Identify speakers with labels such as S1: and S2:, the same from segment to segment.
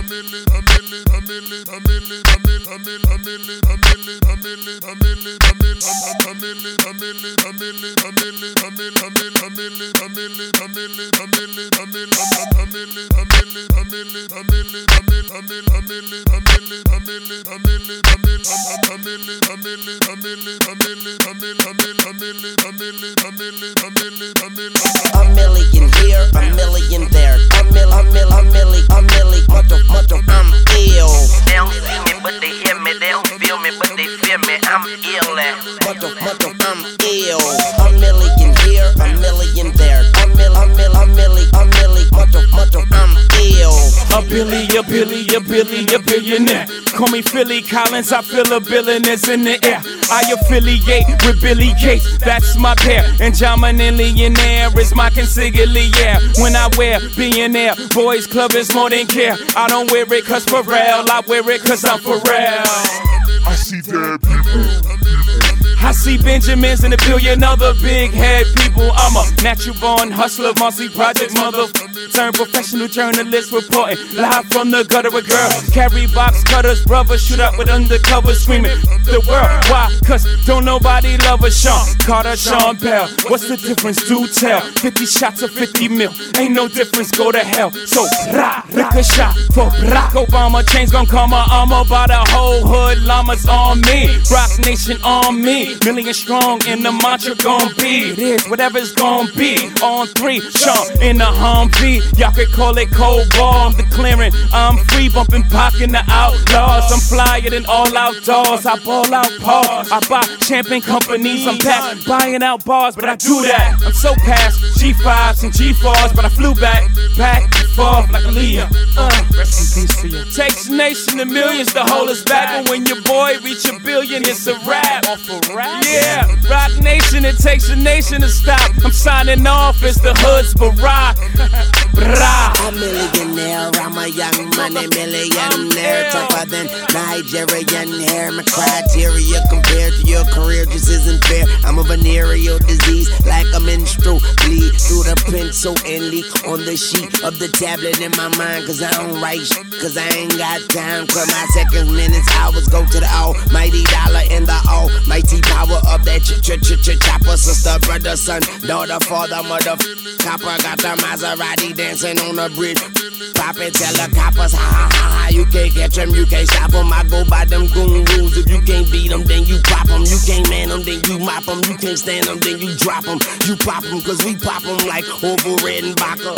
S1: A million here, a million there. A milli, motto, I'm ill.
S2: They don't see me, but they hear me. They don't feel me, but they feel me. I'm ill at
S1: Motto, I'm ill. A million here, a million there. A milli, motto, I'm ill.
S3: A billionaire. Call me Philly Collins, I feel a billionaire's in the air. I affiliate with Billy Gates, that's my pair. And John Millionaire is my consigliere. When I wear billionaire, boys club is more than care. I don't wear it cause for real, I wear it cause I'm for real.
S4: I see dead people.
S3: I see Benjamins and a billion other big head people. I'm a natural born hustler, Marcy Project mother. Turn professional journalist reporting live from the gutter with girls. Carry box cutters, brothers shoot up with undercover screaming the world. Why? Cause don't nobody love a Sean Carter, Sean Bell. What's the difference? Do tell. 50 shots of 50 mil. Ain't no difference, go to hell. So, lick a shot for Barack Obama. Chains gon' come my armor by the whole hood. Llamas on me. Rock Nation on me. Million strong and the mantra gon' be. It is whatever's gon' be. On 3, Sean in the Humvee. Y'all could call it cold ball. I'm declaring I'm free, bumping Pac in the Outlaws. I'm flyer than all outdoors. I ball out pause. I buy champagne companies. I'm back buying out bars, but I do that. I'm so past G5s and G4s, but I flew back and forth like a Leo. Rest in peace to you. Takes a nation of millions to hold us back, but when your boy reach a billion, it's a rap. Yeah, Rock Nation, it takes a nation to stop. I'm signing off, it's the hood's Barack.
S1: A millionaire, I'm a young money millionaire. Tougher than Nigerian hair. My criteria compared to your career just isn't fair. I'm a venereal disease, like a menstrual bleed through the pencil and leak on the sheet of the tablet in my mind. Cause I don't write cause I ain't got time. Cause my seconds, minutes, hours go to the almighty dollar and the almighty power of that chopper. Sister, brother, son, daughter, father, mother, copper. Got the Maserati dancing on the bridge. Pop it, tell the coppers, ha. You can't catch them, you can't stop them. I go by them goon rules. If you can't beat them, then you pop them. You can't man them, then you mop them. You can't stand them, then you drop them. You pop them, cause we pop them like Orville Redenbacher.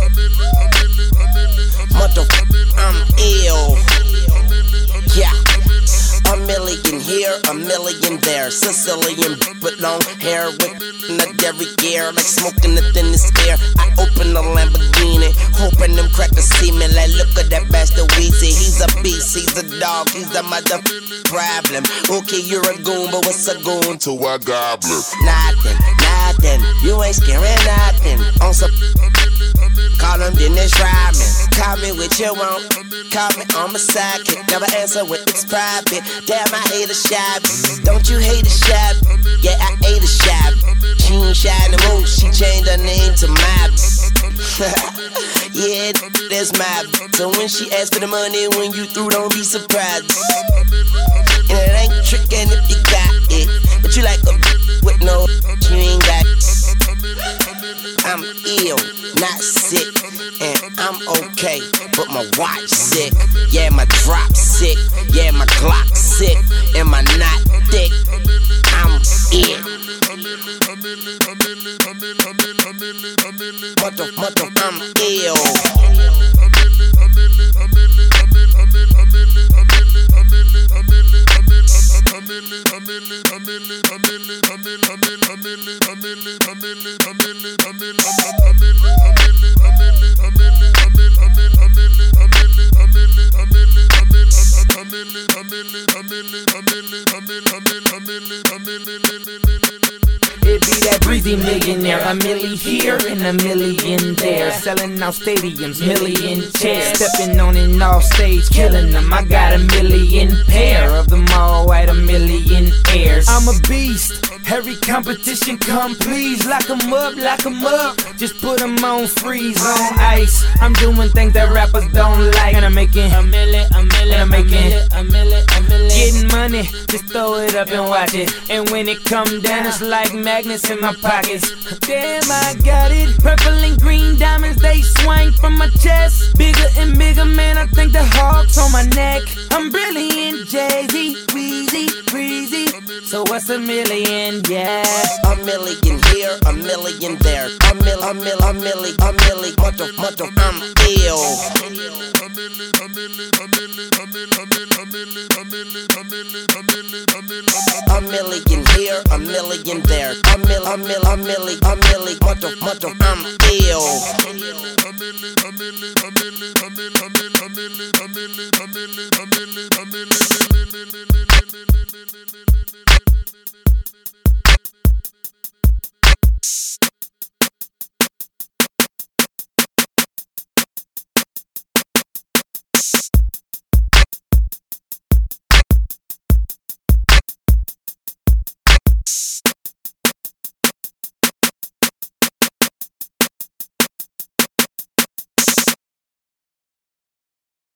S1: Motto, I'm ill. Yeah. A million here, a million there. Sicilian with long hair, with a derriere, like smoking the thinnest air. I open the Lamborghini, hoping them crackers see me. Like, look at that bastard Weezy. He's a beast, he's a dog, he's a mother problem. Okay, you're a goon, but what's a goon to a goblin? Nothing, you ain't scaring nothing. On some call him Dennis Rodman. Call me what you want, call me on my sidekick. Never answer when it's private. Damn, I hate a shop. Don't you hate a shop? Yeah, I hate a shop. She ain't shy no more, she changed her name to Mob. Yeah, that's Mob. So when she asks for the money, when you through, don't be surprised. And it ain't trickin' if you got it, but you like a with no, you ain't got it. I'm ill, not sick, and I'm okay, but my watch sick. Yeah, my drop sick, yeah, my Glock sick, and my knot thick. I'm ill. Motto, I'm ill.
S5: It be that breezy millionaire, a milli here and a million there. Selling out stadiums, million chairs. Stepping on and off stage, killing them. I got a million pair of them all at a million airs. I'm a beast, Every competition come, please lock 'em up, lock 'em up. Just put 'em on freeze, on ice. I'm doing things that rappers don't like, and I'm making a million, and I'm making a million. Getting money, just throw it up and watch it. And when it come down, it's like magnets in my pockets. Damn, I got it. Purple and green diamonds, they swing from my chest. Bigger and bigger, man, I think the hawk's on my neck. I'm brilliant, Jay-Z, Weezy, Breezy. So what's a million? Yeah,
S1: a million here, a million there. A million, much of I'm ill. A million here, a million there. A million, much of I'm ill.